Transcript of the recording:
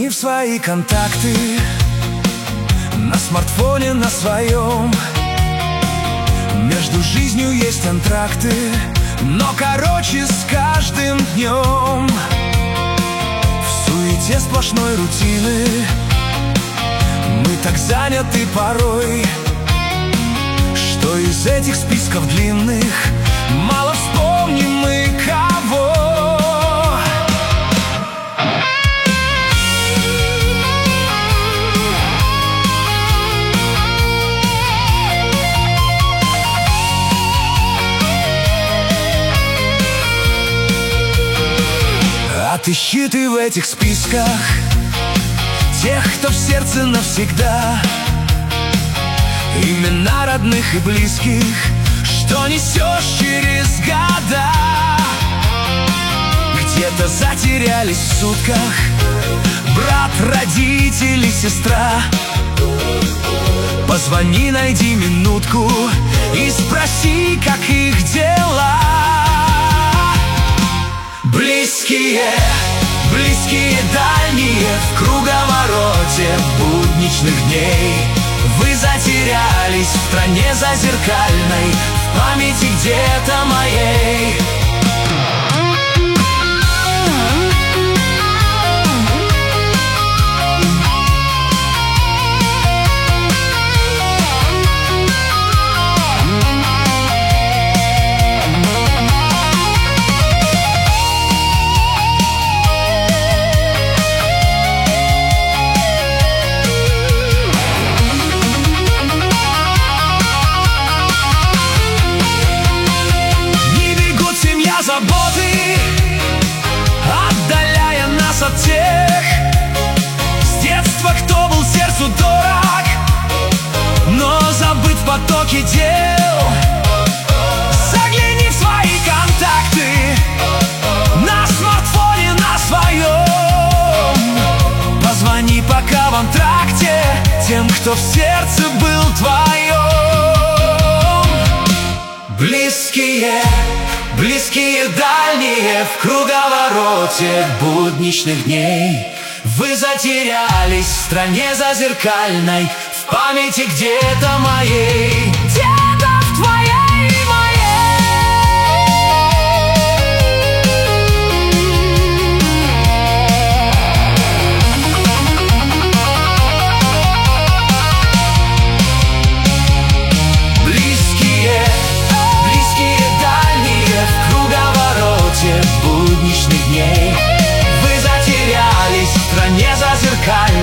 в свои контакты на смартфоне на своем. Между жизнью есть антракты, но короче с каждым днем. В суете сплошной рутины мы так заняты порой, что из этих списков длинных мало вспомним мы кого. Отыщи ты в этих списках тех, кто в сердце навсегда, имена родных и близких, что несешь через года. Где-то затерялись в сутках брат, родители, сестра. Позвони, найди минутку и спроси, как их дела. Близкие, близкие, дальние, в круговороте будничных дней. Вы затерялись в стране зазеркальной, в памяти где-то моей. Заботы, отдаляя нас от тех с детства, кто был сердцу дорог, но забыт в потоке дел. Загляни в свои контакты на смартфоне на своем. Позвони пока в антракте тем, кто в сердце был твоем. Близкие, близкие, дальние, в круговороте будничных дней. Вы затерялись в стране зазеркальной, в памяти где-то моей. Где-то в твоей и моей. Близкие, близкие, дальние, в круговороте будничных дней. Вы затерялись в стране зазеркальной,